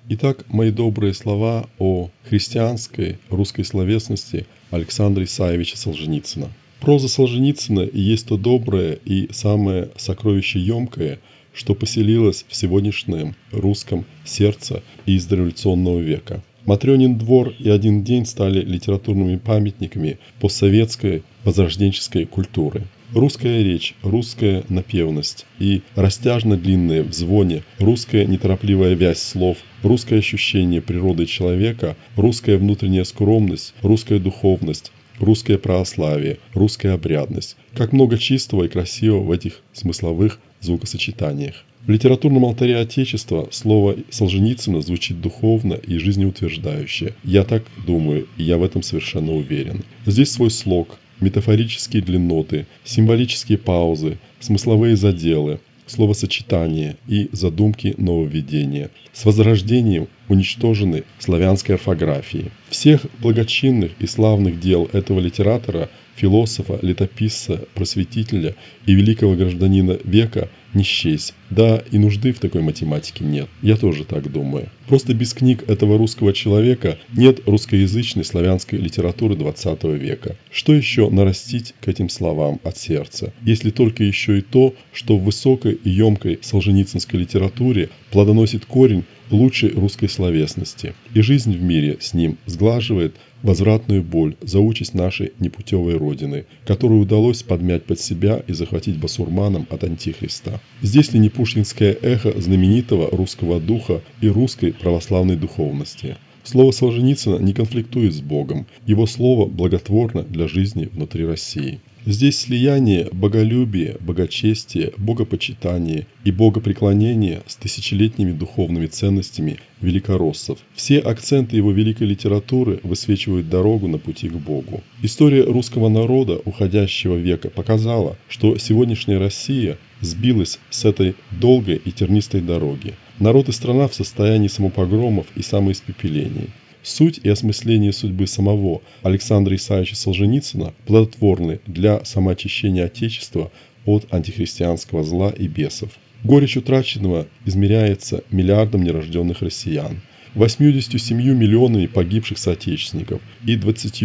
Итак, мои добрые слова о христианской русской словесности Александра Исаевича Солженицына. Проза Солженицына и есть то доброе и самое сокровищеемкое, что поселилось в сегодняшнем русском сердце из дореволюционного века. Матрёнин двор и один день стали литературными памятниками постсоветской возрожденческой культуры. Русская речь, русская напевность и растяжно длинные в звоне, русская неторопливая вязь слов, русское ощущение природы человека, русская внутренняя скромность, русская духовность, русское православие, русская обрядность. Как много чистого и красивого в этих смысловых звукосочетаниях. В литературном алтаре Отечества слово Солженицына звучит духовно и жизнеутверждающе. Я так думаю, и я в этом совершенно уверен. Здесь свой слог, метафорические длинноты, символические паузы, смысловые заделы, словосочетания и задумки нововведения. С возрождением уничтожены славянской орфографии. Всех благочинных и славных дел этого литератора, философа, летописца, просветителя и великого гражданина века не счесть. Да, и нужды в такой математике нет. Я тоже так думаю. Просто без книг этого русского человека нет русскоязычной славянской литературы 20 века. Что еще нарастить к этим словам от сердца, если только еще и то, что в высокой и емкой солженицынской литературе плодоносит корень лучшей русской словесности, и жизнь в мире с ним сглаживает возвратную боль за участь нашей непутевой Родины, которую удалось подмять под себя и захватить басурманом от Антихриста. Здесь ли не пушкинское эхо знаменитого русского духа и русской православной духовности? Слово Солженицына не конфликтует с Богом, его слово благотворно для жизни внутри России. Здесь слияние боголюбия, богочестия, богопочитания и богопреклонения с тысячелетними духовными ценностями великороссов. Все акценты его великой литературы высвечивают дорогу на пути к Богу. История русского народа уходящего века показала, что сегодняшняя Россия сбилась с этой долгой и тернистой дороги. Народ и страна в состоянии самопогромов и самоиспепелений. Суть и осмысление судьбы самого Александра Исаевича Солженицына плодотворны для самоочищения Отечества от антихристианского зла и бесов. Горечь утраченного измеряется миллиардом нерожденных россиян, 87 миллионами погибших соотечественников и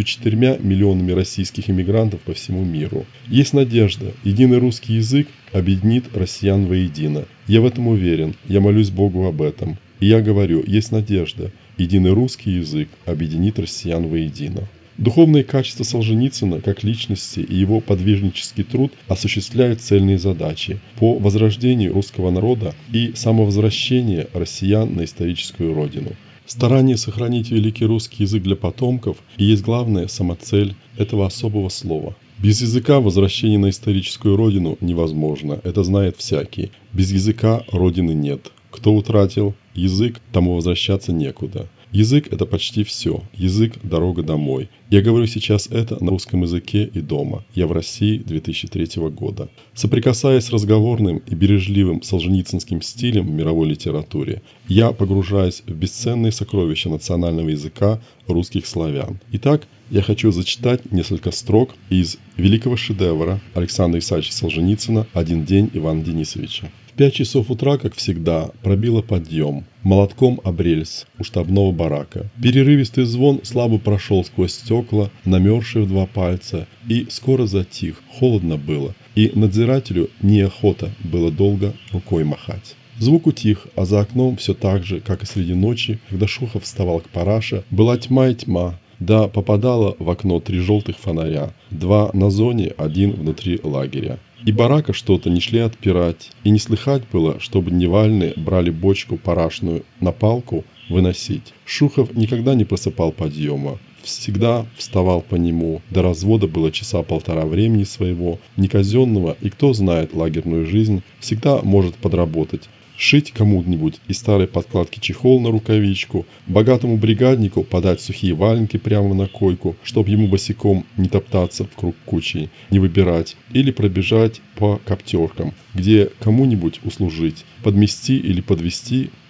24 миллионами российских иммигрантов по всему миру. Есть надежда, единый русский язык объединит россиян воедино. Я в этом уверен, я молюсь Богу об этом. И я говорю, есть надежда, единый русский язык объединит россиян воедино. Духовные качества Солженицына как личности и его подвижнический труд осуществляют цельные задачи по возрождению русского народа и самовозвращению россиян на историческую родину. Старание сохранить великий русский язык для потомков и есть главная самоцель этого особого слова. Без языка возвращение на историческую родину невозможно, это знает всякий. Без языка родины нет. Кто утратил язык, тому возвращаться некуда. Язык – это почти все. Язык – дорога домой. Я говорю сейчас это на русском языке и дома. Я в России 2003 года. Соприкасаясь с разговорным и бережливым солженицынским стилем в мировой литературе, я погружаюсь в бесценные сокровища национального языка русских славян. Итак, я хочу зачитать несколько строк из великого шедевра Александра Исаевича Солженицына «Один день Ивана Денисовича». В 5 часов утра, как всегда, пробило подъем. Молотком об рельс у штабного барака. Перерывистый звон слабо прошел сквозь стекла, намерзшие в 2 пальца, и скоро затих. Холодно было, и надзирателю неохота было долго рукой махать. Звук утих, а за окном все так же, как и среди ночи, когда Шухов вставал к параше, была тьма и тьма. Да, попадало в окно 3 желтых фонаря, 2 на зоне, 1 внутри лагеря. И барака что-то не шли отпирать, и не слыхать было, чтобы дневальные брали бочку парашную на палку выносить. Шухов никогда не просыпал подъема, всегда вставал по нему. До развода было часа 1,5 времени своего, неказенного, и кто знает лагерную жизнь, всегда может подработать. Шить кому-нибудь из старой подкладки чехол на рукавичку, богатому бригаднику подать сухие валенки прямо на койку, чтоб ему босиком не топтаться в круг кучи, не выбирать, или пробежать по коптеркам, где кому-нибудь услужить, подмести или подвести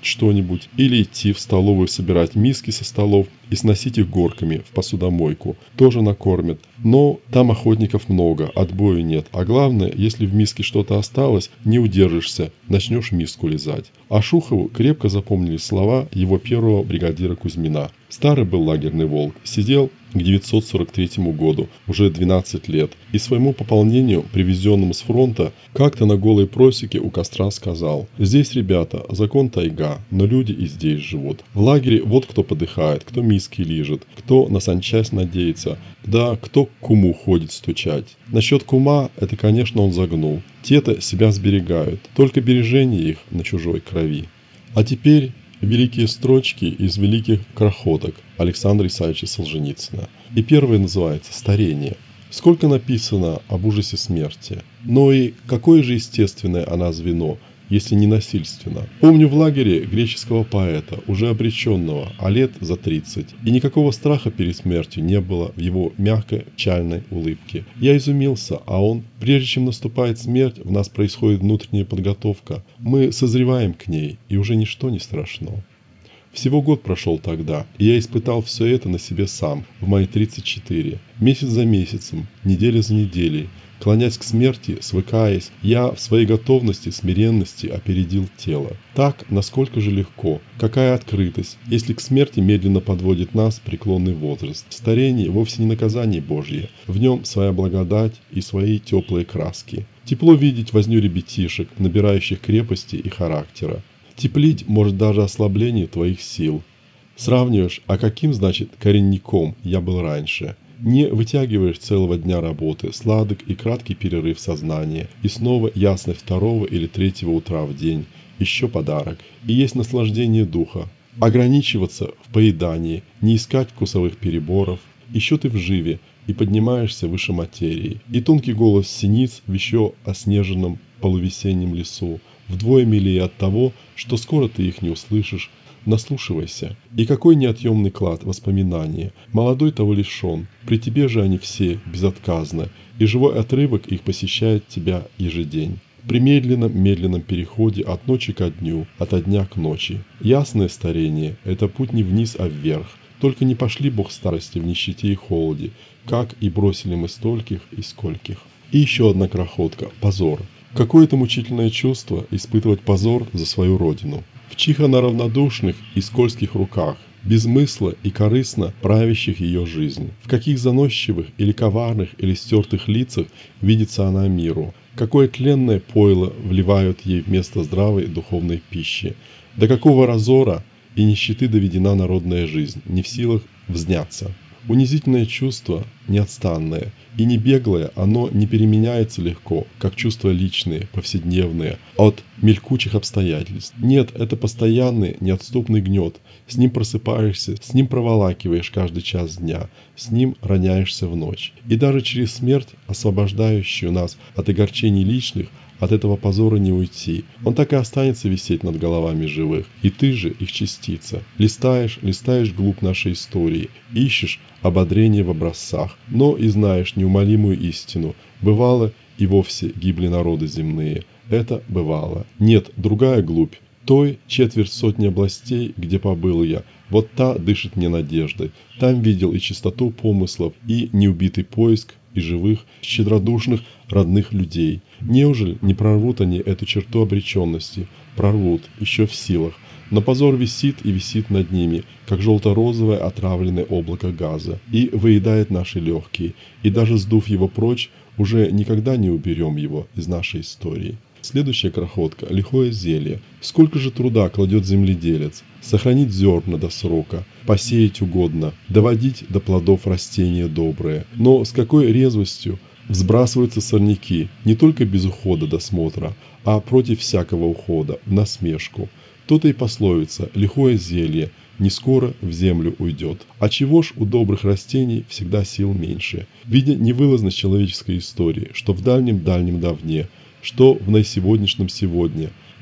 что-нибудь или идти в столовую собирать миски со столов и сносить их горками в посудомойку. Тоже накормят. Но там охотников много, отбоя нет. А главное, если в миске что-то осталось, не удержишься, начнешь миску лизать. А Шухову крепко запомнились слова его первого бригадира Кузьмина. Старый был лагерный волк, сидел к 943 году, уже 12 лет, и своему пополнению, привезенному с фронта, как-то на голой просеке у костра сказал: «Здесь, ребята, закон тайга, но люди и здесь живут. В лагере вот кто подыхает, кто миски лижет, кто на санчасть надеется, да кто к куму ходит стучать. Насчет кума, это, конечно, он загнул. Те-то себя сберегают, только бережение их на чужой крови». А теперь великие строчки из великих крохоток Александра Исаевича Солженицына. И первое называется «Старение». Сколько написано об ужасе смерти, но и какое же естественное она звено, если не насильственно. Помню в лагере греческого поэта, уже обреченного, а лет за 30, и никакого страха перед смертью не было в его мягкой печальной улыбке. Я изумился, а он: прежде чем наступает смерть, в нас происходит внутренняя подготовка. Мы созреваем к ней, и уже ничто не страшно. Всего год прошел тогда, и я испытал все это на себе сам, в мои 34. Месяц за месяцем, неделя за неделей. Клонясь к смерти, свыкаясь, я в своей готовности, смиренности опередил тело. Так, насколько же легко, какая открытость, если к смерти медленно подводит нас преклонный возраст. Старение вовсе не наказание Божье, в нем своя благодать и свои теплые краски. Тепло видеть возню ребятишек, набирающих крепости и характера. Теплить может даже ослабление твоих сил. Сравниваешь, а каким, значит, коренником я был раньше. Не вытягиваешь целого дня работы, сладок и краткий перерыв сознания, и снова ясность 2 или 3 утра в день, еще подарок, и есть наслаждение духа. Ограничиваться в поедании, не искать вкусовых переборов, еще ты в живе и поднимаешься выше материи. И тонкий голос синиц в еще оснеженном полувесеннем лесу, вдвое милее от того, что скоро ты их не услышишь. Наслушивайся. И какой неотъемный клад воспоминания. Молодой того лишен, при тебе же они все безотказно, и живой отрывок их посещает тебя ежедень. При медленном переходе от ночи ко дню, ото дня к ночи. Ясное старение – это путь не вниз, а вверх. Только не пошли Бог старости в нищете и холоде, как и бросили мы стольких и скольких. И еще одна крохотка – позор. Какое это мучительное чувство – испытывать позор за свою родину. В чьих она равнодушных и скользких руках, без смысла и корыстно правящих ее жизнь. В каких заносчивых или коварных или стертых лицах видится она миру. Какое тленное пойло вливают ей вместо здравой духовной пищи. До какого разора и нищеты доведена народная жизнь, не в силах взняться. Унизительное чувство неотстанное и не беглое, оно не переменяется легко, как чувства личные, повседневные, от мелькучих обстоятельств. Нет, это постоянный, неотступный гнет. С ним просыпаешься, с ним проволакиваешь каждый час дня, с ним роняешься в ночь. И даже через смерть, освобождающую нас от огорчений личных, от этого позора не уйти. Он так и останется висеть над головами живых. И ты же их частица. Листаешь глубь нашей истории. Ищешь ободрение в образцах. Но и знаешь неумолимую истину. Бывало, и вовсе гибли народы земные. Это бывало. Нет, другая глубь. Той 250 областей, где побыл я, вот та дышит мне надеждой. Там видел и чистоту помыслов, и неубитый поиск, и живых, щедродушных, родных людей. Неужели не прорвут они эту черту обреченности? Прорвут, еще в силах. Но позор висит и висит над ними, как желто-розовое отравленное облако газа, и выедает наши легкие, и даже сдув его прочь, уже никогда не уберем его из нашей истории. Следующая крохотка – лихое зелье. Сколько же труда кладет земледелец? Сохранить зерна до срока, посеять угодно, доводить до плодов растения доброе. Но с какой резвостью взбрасываются сорняки, не только без ухода досмотра, а против всякого ухода, в насмешку. То-то и пословица «лихое зелье» не скоро в землю уйдет. А чего ж у добрых растений всегда сил меньше? Видя невылазность человеческой истории, что в дальнем давне, что в наисегодняшнем сегодня,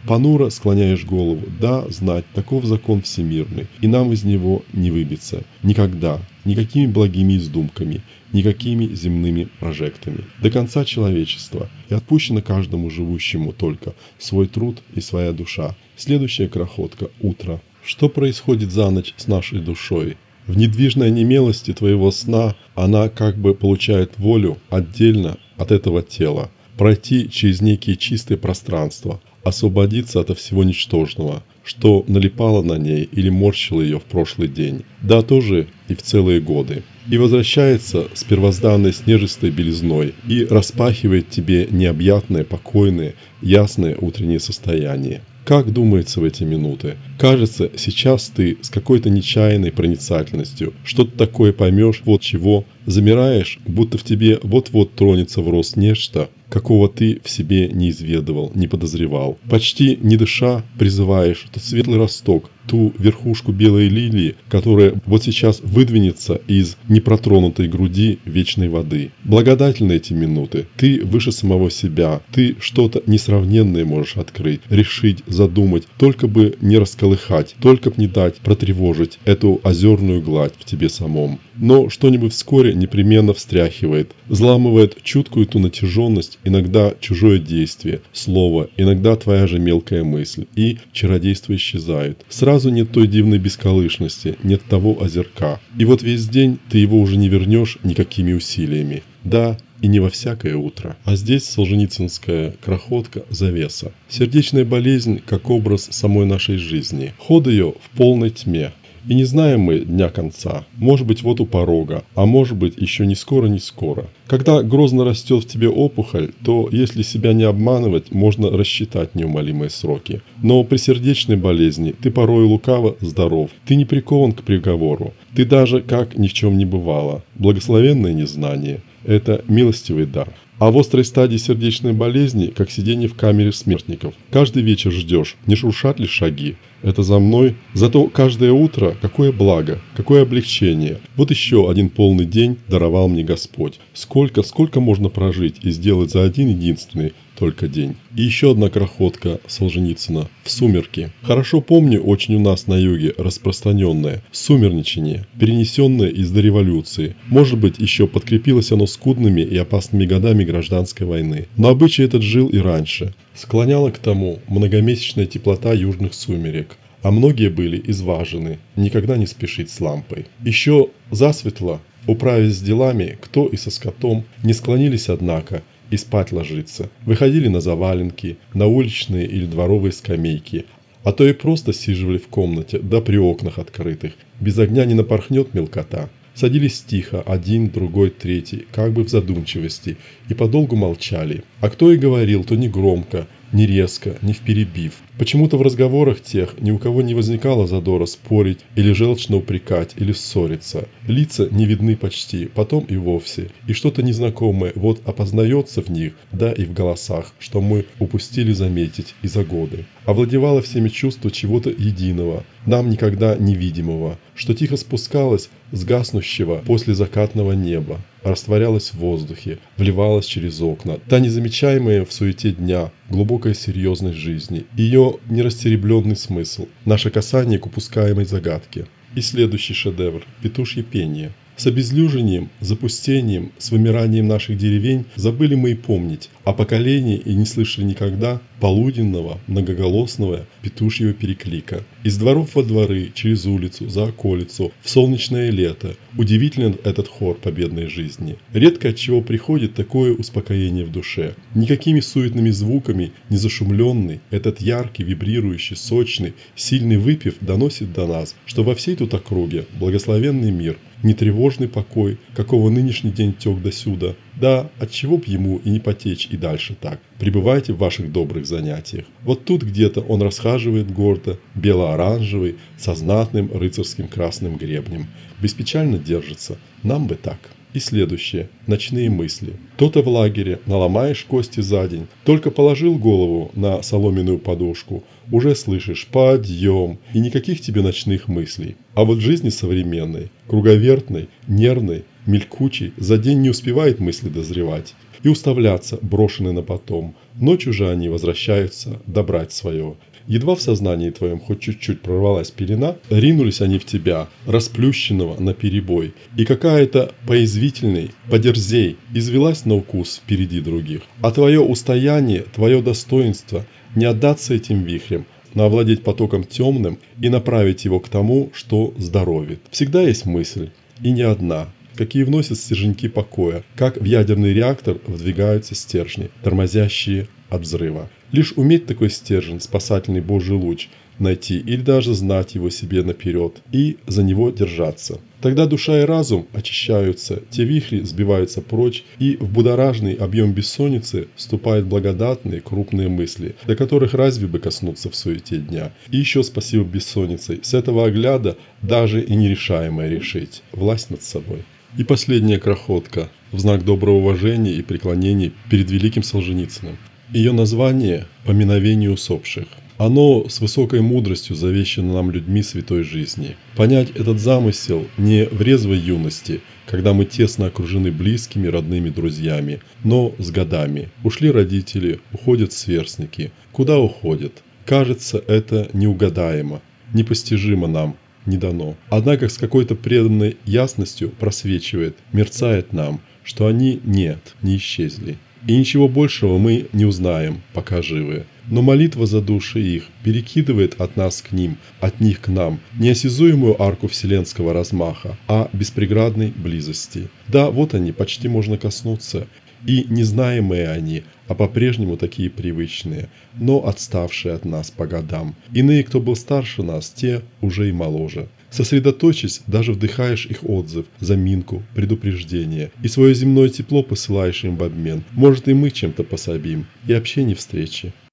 Понуро склоняешь голову. Да, знать, таков закон всемирный, и нам из него не выбиться. Никогда. Никакими благими издумками, никакими земными прожектами. До конца человечества. И отпущено каждому живущему только свой труд и своя душа. Следующая крохотка – утро. Что происходит за ночь с нашей душой? В недвижной онемелости твоего сна она как бы получает волю отдельно от этого тела, пройти через некие чистые пространства, освободиться от всего ничтожного, что налипало на ней или морщило ее в прошлый день, да тоже и в целые годы, и возвращается с первозданной снежистой белизной и распахивает тебе необъятное, покойное, ясное утреннее состояние. Как думается в эти минуты? Кажется, сейчас ты с какой-то нечаянной проницательностью что-то такое поймешь, вот чего, замираешь, будто в тебе вот-вот тронется в рост нечто, какого ты в себе не изведывал, не подозревал. Почти не дыша призываешь тот светлый росток, ту верхушку белой лилии, которая вот сейчас выдвинется из непротронутой груди вечной воды. Благодательны эти минуты. Ты выше самого себя, ты что-то несравненное можешь открыть, решить, задумать, только бы не расколыхать, только б не дать протревожить эту озерную гладь в тебе самом. Но что-нибудь вскоре непременно встряхивает, взламывает чуткую ту натяженность, иногда чужое действие, слово, иногда твоя же мелкая мысль, и чародейство исчезает. Сразу нет той дивной бесколышности, нет того озерка. И вот весь день ты его уже не вернешь никакими усилиями. Да, и не во всякое утро. А здесь солженицынская крохотка «Завеса». Сердечная болезнь как образ самой нашей жизни. Ход ее в полной тьме. И не знаем мы дня конца. Может быть, вот у порога, а может быть, еще не скоро. Когда грозно растет в тебе опухоль, то, если себя не обманывать, можно рассчитать неумолимые сроки. Но при сердечной болезни ты порой лукаво здоров. Ты не прикован к приговору. Ты даже как ни в чем не бывало. Благословенное незнание – это милостивый дар. А в острой стадии сердечной болезни, как сидение в камере смертников. Каждый вечер ждешь, не шуршат ли шаги. Это за мной. Зато каждое утро какое благо, какое облегчение. Вот еще один полный день даровал мне Господь. Сколько можно прожить и сделать за один единственный только день. И еще одна крохотка Солженицына в сумерки. Хорошо помню очень у нас на юге распространенное сумерничание, перенесенное из дореволюции. Может быть, еще подкрепилось оно скудными и опасными годами гражданской войны. Но обычай этот жил и раньше. Склоняла к тому многомесячная теплота южных сумерек. А многие были изважены, никогда не спешить с лампой. Еще засветло, управясь с делами, кто и со скотом, не склонились, однако, и спать ложиться. Выходили на заваленки, на уличные или дворовые скамейки, а то и просто сиживали в комнате, да при окнах открытых. Без огня не напорхнет мелкота. Садились тихо, один, другой, третий, как бы в задумчивости, и подолгу молчали. А кто и говорил, то не громко, не резко, не вперебив. Почему-то в разговорах тех ни у кого не возникало задора спорить или желчно упрекать или ссориться. Лица не видны почти, потом и вовсе. И что-то незнакомое вот опознается в них, да и в голосах, что мы упустили заметить и за годы. Овладевало всеми чувство чего-то единого, нам никогда невидимого, что тихо спускалось с гаснущего после закатного неба, растворялась в воздухе, вливалась через окна. Та незамечаемая в суете дня, глубокая серьезность жизни, ее нерастеребленный смысл, наше касание к упускаемой загадке. И следующий шедевр – петушье пение. С обезлюжением, запустением, с вымиранием наших деревень забыли мы и помнить о поколении и не слышали никогда полуденного, многоголосного петушьего переклика. Из дворов во дворы, через улицу, за околицу, в солнечное лето. Удивителен этот хор победной жизни. Редко от чего приходит такое успокоение в душе. Никакими суетными звуками не зашумленный, этот яркий, вибрирующий, сочный, сильный выпев доносит до нас, что во всей тут округе благословенный мир, нетревожный покой, какого нынешний день тек досюда. Да, отчего б ему и не потечь и дальше так. Пребывайте в ваших добрых занятиях. Вот тут где-то он расхаживает гордо, бело-оранжевый, со знатным рыцарским красным гребнем. Беспечально держится. Нам бы так. И следующее. Ночные мысли. То-то в лагере наломаешь кости за день. Только положил голову на соломенную подушку. Уже слышишь «подъем» и никаких тебе ночных мыслей. А вот в жизни современной, круговертной, нервной, мелькучий, за день не успевает мысли дозревать и уставляться, брошены на потом. Ночью же они возвращаются добрать свое. Едва в сознании твоем хоть чуть-чуть прорвалась пелена, ринулись они в тебя, расплющенного наперебой, и какая-то поязвительной, подерзей, извелась на укус впереди других. А твое устояние, твое достоинство – не отдаться этим вихрем, но овладеть потоком темным и направить его к тому, что здоровит. Всегда есть мысль, и не одна, какие вносят стерженьки покоя, как в ядерный реактор вдвигаются стержни, тормозящие от взрыва. Лишь уметь такой стержень, спасательный Божий луч, найти или даже знать его себе наперед и за него держаться. Тогда душа и разум очищаются, те вихри сбиваются прочь, и в будоражный объем бессонницы вступают благодатные крупные мысли, до которых разве бы коснуться в суете дня. И еще спасибо бессонницей, с этого огляда даже и нерешаемое решить, власть над собой. И последняя крохотка, в знак доброго уважения и преклонения перед великим Солженицыным. Ее название – «Поминовение усопших». Оно с высокой мудростью завещано нам людьми святой жизни. Понять этот замысел не в резвой юности, когда мы тесно окружены близкими, родными, друзьями, но с годами. Ушли родители, уходят сверстники. Куда уходят? Кажется, это неугадаемо, непостижимо нам, не дано. Однако с какой-то преданной ясностью просвечивает, мерцает нам, что они не исчезли. И ничего большего мы не узнаем, пока живы. Но молитва за души их перекидывает от нас к ним, от них к нам, неосязуемую арку вселенского размаха, а беспреградной близости. Да, вот они, почти можно коснуться. И незнаемые они, а по-прежнему такие привычные, но отставшие от нас по годам. Иные, кто был старше нас, те уже и моложе. Сосредоточись, даже вдыхаешь их отзыв, заминку, предупреждение, и свое земное тепло посылаешь им в обмен. Может, и мы чем-то пособим, и общение встречи.